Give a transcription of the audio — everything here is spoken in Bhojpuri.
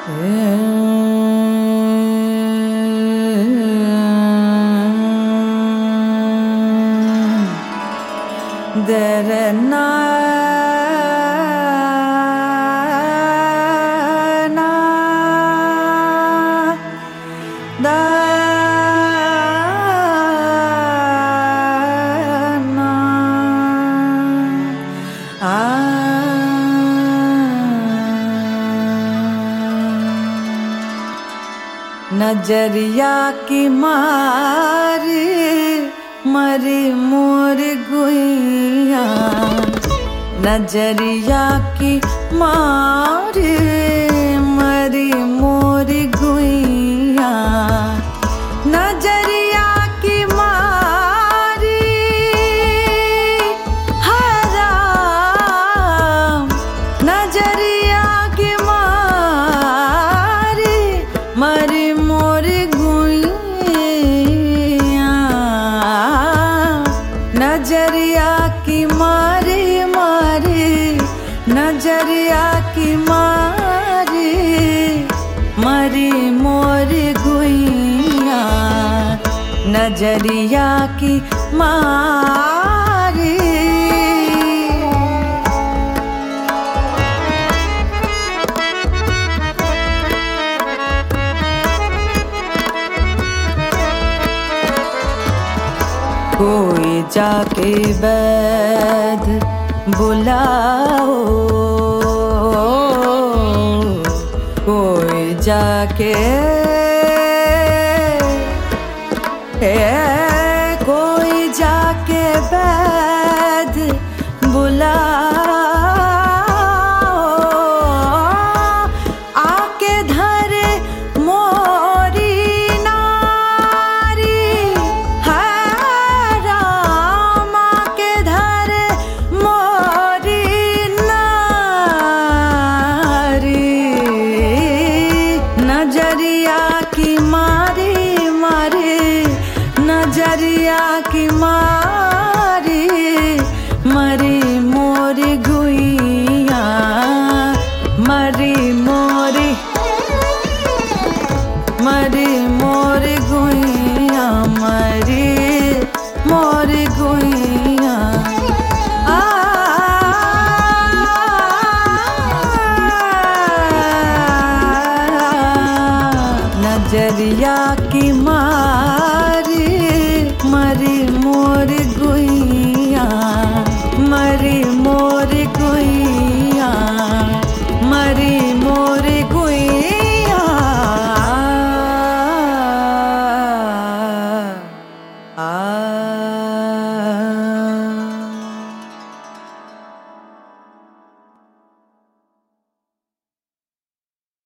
नजरिया की मारी मरी मोर गुइया, नजरिया की मारी मरी मोर गुइया, नजरिया की मारी हराम, नजरिया की मारी मरी मोर गुइया, नजरिया की मारी मारी, नजरिया की मारी मरी मोर गुइया, नजरिया की मारी। कोई जाके वैद बुलाओ, कोई जाके कोई जाके वैद बुलाओ, आके धरे मोरी नारी, है राम आके धरे मोरी नारी, नजरिया की मारी मारी, नजरिया की मारी मरी मोर गुइया, मरी मोरी मरी मोर गुइया, मरी मोर गुइया। नजरिया की